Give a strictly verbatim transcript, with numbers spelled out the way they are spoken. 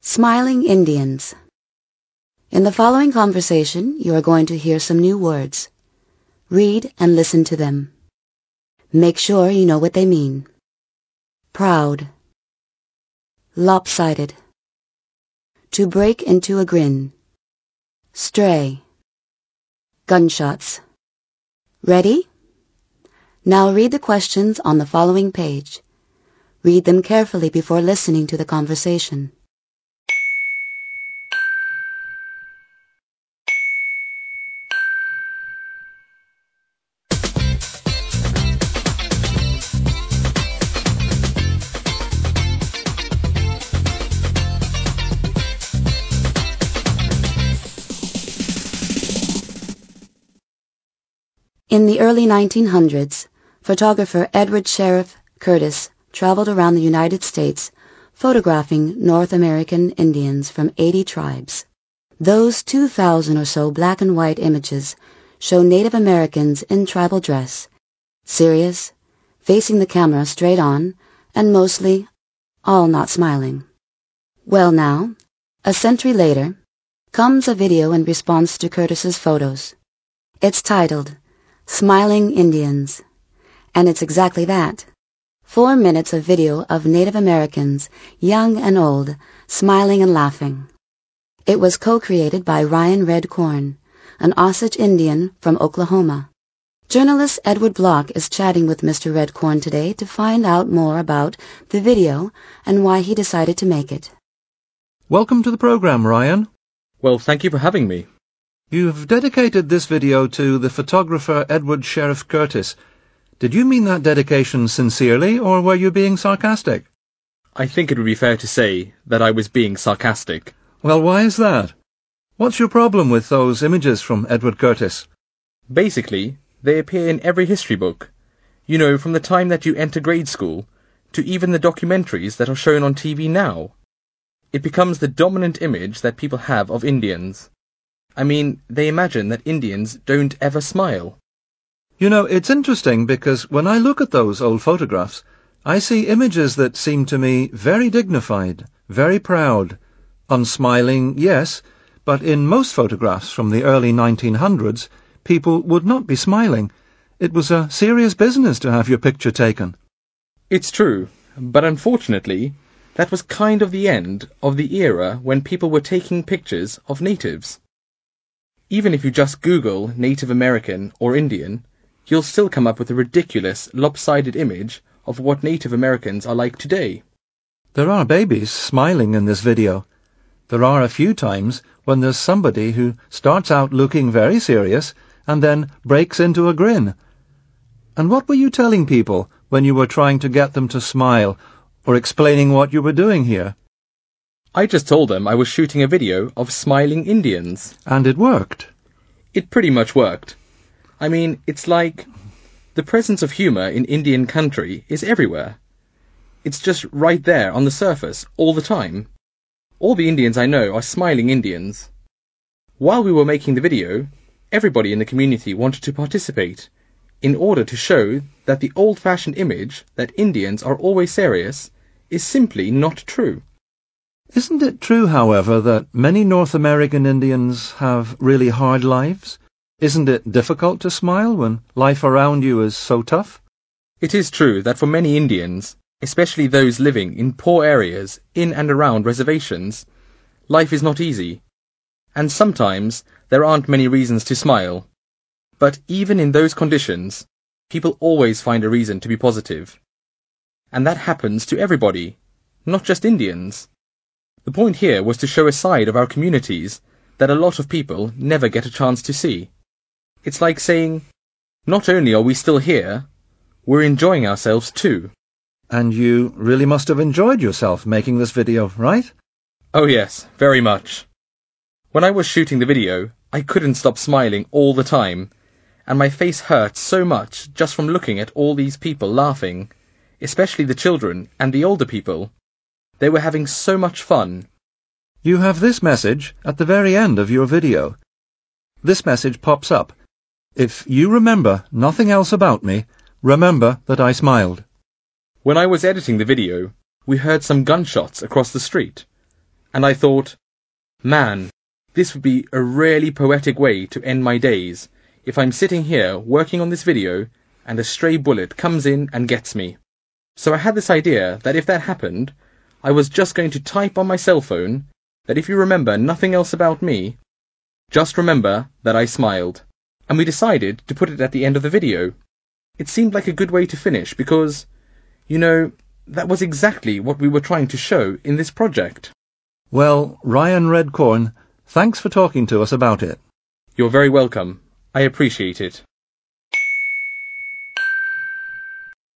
Smiling Indians. In the following conversation, you are going to hear some new words. Read and listen to them. Make sure you know what they mean. Proud. Lopsided. To break into a grin. Stray. Gunshots. Ready? Now read the questions on the following page. Read them carefully before listening to the conversation. In the early nineteen hundreds, photographer Edward Sheriff Curtis traveled around the United States photographing North American Indians from eighty tribes. Those two thousand or so black and white images show Native Americans in tribal dress, serious, facing the camera straight on, and mostly all not smiling. Well now, a century later, comes a video in response to Curtis's photos. It's titled Smiling Indians, and it's exactly that. Four minutes of video of Native Americans, young and old, smiling and laughing. It was co-created by Ryan Redcorn, an Osage Indian from Oklahoma. Journalist Edward Block is chatting with Mister Redcorn today to find out more about the video and why he decided to make it. Welcome to the program, Ryan. Well, thank you for having me. You've dedicated this video to the photographer Edward Sheriff Curtis. Did you mean that dedication sincerely, or were you being sarcastic? I think it would be fair to say that I was being sarcastic. Well, why is that? What's your problem with those images from Edward Curtis? Basically, they appear in every history book. You know, from the time that you enter grade school, to even the documentaries that are shown on T V now. It becomes the dominant image that people have of Indians. I mean, they imagine that Indians don't ever smile. You know, it's interesting because when I look at those old photographs, I see images that seem to me very dignified, very proud. Unsmiling, yes, but in most photographs from the early nineteen hundreds, people would not be smiling. It was a serious business to have your picture taken. It's true, but unfortunately, that was kind of the end of the era when people were taking pictures of natives. Even if you just Google Native American or Indian, you'll still come up with a ridiculous, lopsided image of what Native Americans are like today. There are babies smiling in this video. There are a few times when there's somebody who starts out looking very serious and then breaks into a grin. And what were you telling people when you were trying to get them to smile, or explaining what you were doing here? I just told them I was shooting a video of smiling Indians. And it worked? It pretty much worked. I mean, it's like the presence of humor in Indian country is everywhere. It's just right there on the surface all the time. All the Indians I know are smiling Indians. While we were making the video, everybody in the community wanted to participate in order to show that the old-fashioned image that Indians are always serious is simply not true. Isn't it true, however, that many North American Indians have really hard lives? Isn't it difficult to smile when life around you is so tough? It is true that for many Indians, especially those living in poor areas in and around reservations, life is not easy. And sometimes there aren't many reasons to smile. But even in those conditions, people always find a reason to be positive. And that happens to everybody, not just Indians. The point here was to show a side of our communities that a lot of people never get a chance to see. It's like saying, not only are we still here, we're enjoying ourselves too. And you really must have enjoyed yourself making this video, right? Oh yes, very much. When I was shooting the video, I couldn't stop smiling all the time, and my face hurt so much just from looking at all these people laughing, especially the children and the older people. They were having so much fun. You have this message at the very end of your video. This message pops up. If you remember nothing else about me, remember that I smiled. When I was editing the video, we heard some gunshots across the street. And I thought, man, this would be a really poetic way to end my days if I'm sitting here working on this video and a stray bullet comes in and gets me. So I had this idea that if that happened, I was just going to type on my cell phone that if you remember nothing else about me, just remember that I smiled. And we decided to put it at the end of the video. It seemed like a good way to finish because, you know, that was exactly what we were trying to show in this project. Well, Ryan Redcorn, thanks for talking to us about it. You're very welcome. I appreciate it.